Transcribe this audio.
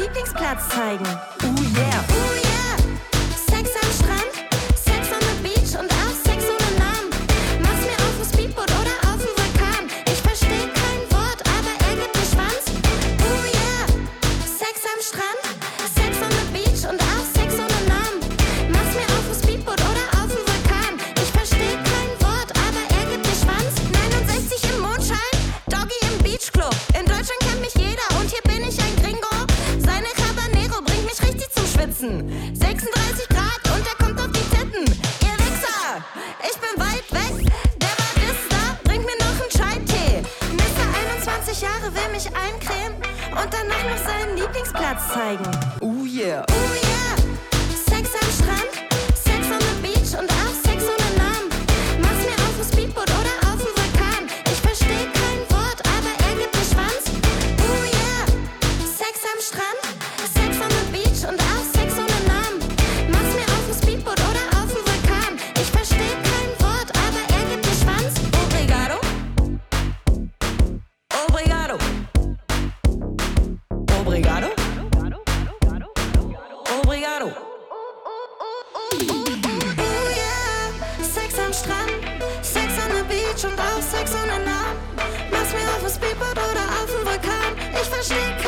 Lieblingsplatz zeigen. Yeah. Sex am Strand, Sex on the beach und auch Sex ohne Namen. Mach's mir auf dem Speedboot oder auf dem Vulkan. Ich versteh kein Wort, aber er gibt mir Schwanz. Yeah. Sex am Strand, Sex on the beach und auch Sex ohne Namen. Mach's mir auf dem Speedboot oder auf dem Vulkan. Ich versteh kein Wort, aber er gibt mir Schwanz. 69 im Mondschein, Doggy im Beachclub. In Deutschland kennt mich jeder und hier bin ich ein Gringo. Seine Habanero bringt mich richtig zum Schwitzen. 36 Grad und er kommt auf die Titten. Ihr Wichser, ich bin weit weg. Der Barista bringt mir noch einen Chai-Tee. Mr. 21 Jahre will mich eincremen und danach noch seinen Lieblingsplatz zeigen. Yeah. Sex am Strand, Sex on the beach und auch Sex ohne Namen. Mach's mir auf dem Speedboot oder auf dem Vulkan. Ich versteh kein Wort, aber er gibt mir Schwanz. Yeah. Sex am Strand, Sex on the beach und auch Sex ohne Namen. Mach's mir auf dem Speedboot oder auf dem Vulkan. Ich versteh kein Wort, aber er gibt mir Schwanz. Obrigado. Obrigado. Obrigado. Obrigado. Yeah. Sex am Strand, Sex on the beach und auch Sex ohne Namen. Mach's mir auf dem Speedboot oder auf dem Vulkan. Ich versteh kein